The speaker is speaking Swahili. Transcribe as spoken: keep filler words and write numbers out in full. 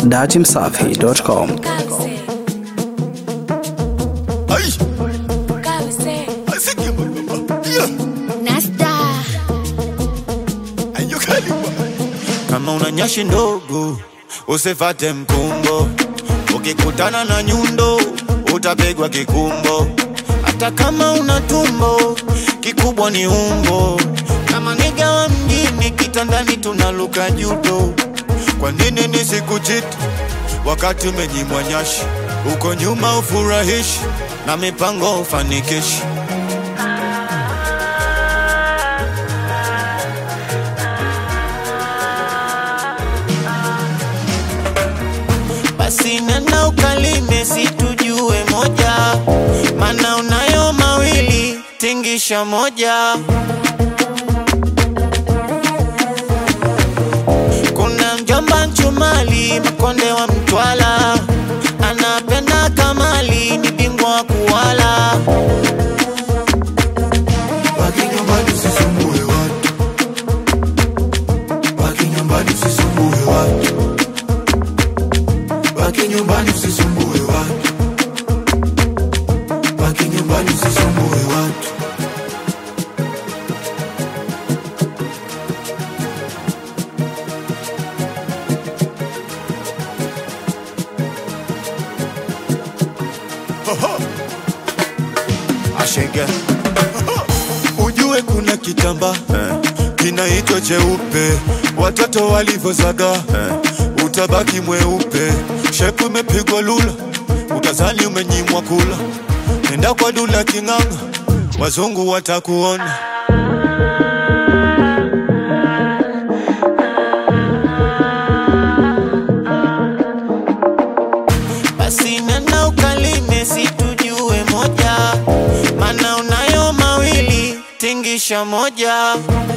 dati msafi dot com. Kama una nyashi ndogo usifate mkumbo, ukikutana na nyundo utapigwa kikumbo. Hata kama una tumbo kikubwa ni umbo, kama niga wa mjini kitandani tunaluka judo. Kwa nini nisikuchiti wakati umenyimwa nyashi? Uko nyuma ufurahishi na mipango ufanikishi. Basi nenda ukalime situjue moja, mana unayo mawili tingisha moja. Kuna mjomba Nchumali Makonde wa Mtwala, anapenda kamali ni bingwa wa kuwala. Baki nyumbani usisumbue watu, baki nyumbani usisumbue watu, baki nyumbani usisumbue watu, baki nyumbani usisumbue watu. Ashenge ujue kuna kitamba eh, kinaitwa cheupe. Watoto walivozaga eh, utabaki mweupe. Shepu imepigwa lula, utazani umenyimwa kula. Nenda kwa Dula King'anga, wazungu watakuona. Basi nenda ukalime situjue moja, mana unayo mawili tingisha moja.